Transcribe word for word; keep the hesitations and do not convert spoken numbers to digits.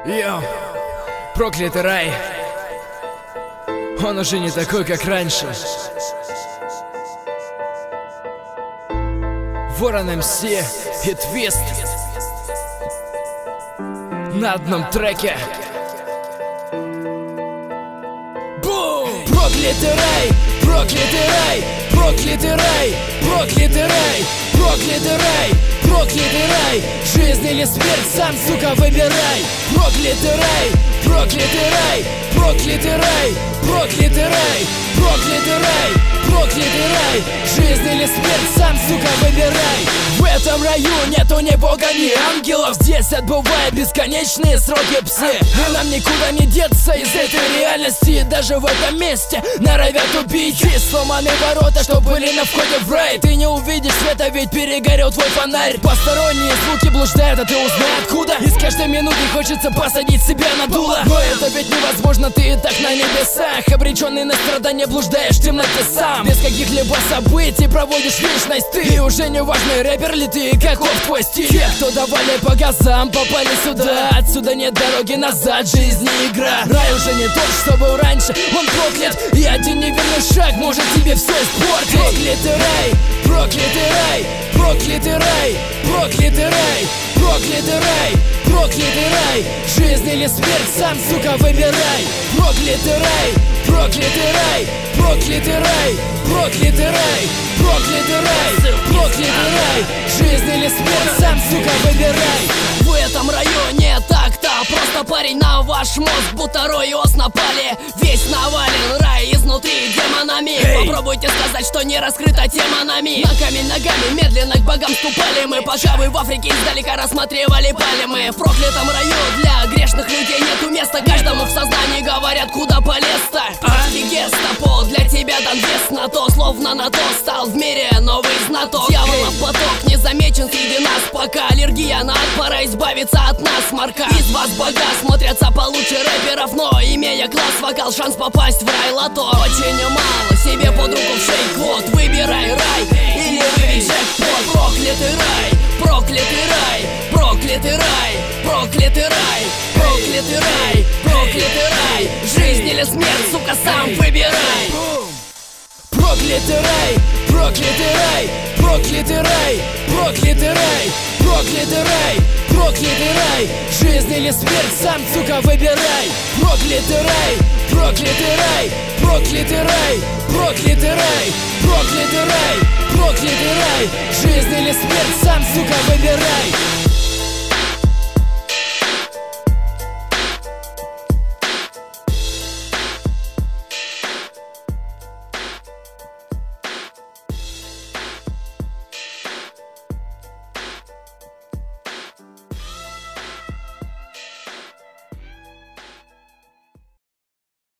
Йоу, проклятый рай. Он уже не такой, как раньше. Ворон эм си и Твист на одном треке. Бум! Проклятый рай, проклятый рай, проклятый рай, проклятый рай, проклятый рай, проклятый рай. Жизнь или смерть, сам, сука, выбирай. Проклятый рай, проклятый рай, проклятый рай, проклятый рай, проклятый рай, проклятый рай. Жизнь или смерть, сам, сука, выбирай. В этом раю нету ни бога, ни ангелов. Здесь отбывают бесконечные сроки псы. И нам никуда не деться из этой реальности. Даже в этом месте норовят убить. Есть сломаны ворота, что были на входе в рай. Ты не увидишь света, ведь перегорел твой фонарь. Посторонние звуки блуждают, а ты узнай откуда. И с каждой минутой хочется посадить себя на дуло. Но это ведь невозможно, ты и так на небесах. Обреченный на страдания, блуждаешь в темноте сам. Без каких-либо событий проводишь вечность ты. И уже не важно, рэпер ли ты и каков твой стиль. Те, кто давали по газам, попали сюда. Отсюда нет дороги назад, жизнь не игра. Рай уже не тот, что был раньше, он проклят. И один неверный шаг может тебе все испортить. Проклятый рай, проклятый рай, проклятый рай, проклятый рай, проклятый рай, проклятый рай. Жизнь или смерть, сам, сука, выбирай. Проклятый рай, проклятый рай, проклятый рай, проклятый рай, проклятый рай, проклятый рай. Жизнь или смерть, сам, сука, выбирай. В этом районе так-то просто парень на ваш мозг, будто рой ос напали. Весь навален, рай изнутри демонами. Hey. Попробуйте сказать, что не раскрыта тема нами. На камень ногами медленно к богам ступали мы. Пока вы в Африке издалека рассматривали пальмы. В проклятом раю для грешных людей нету места. Каждому в сознании говорят, куда полез-то. Адский гестапо для тебя дан вес на то. Словно на то стал в мире новый знаток. Дьяволов поток не замечен среди нас пока. Аллергия на ад, пора избавиться от нас, марка. Из вас бога смотрятся получше рэперов, но имея класс, вокал, шанс попасть в рай лото. Очень мало себе под руку в шейк, вот выбирай рай или выбери джекпот. Проклятый рай, проклятый рай, проклятый рай, проклятый рай, проклятый рай, проклятый рай. Жизнь или смерть, сука, сам выбирай. Проклятый рай, проклятый рай, проклятый рай, проклятый рай, проклятый рай, проклятый рай. Жизнь или смерть, сам, сука, выбирай. Проклятый рай, проклятый рай, проклятый рай, проклятый рай, проклятый рай, проклятый рай. Жизнь или смерть, сам, сука, выбирай.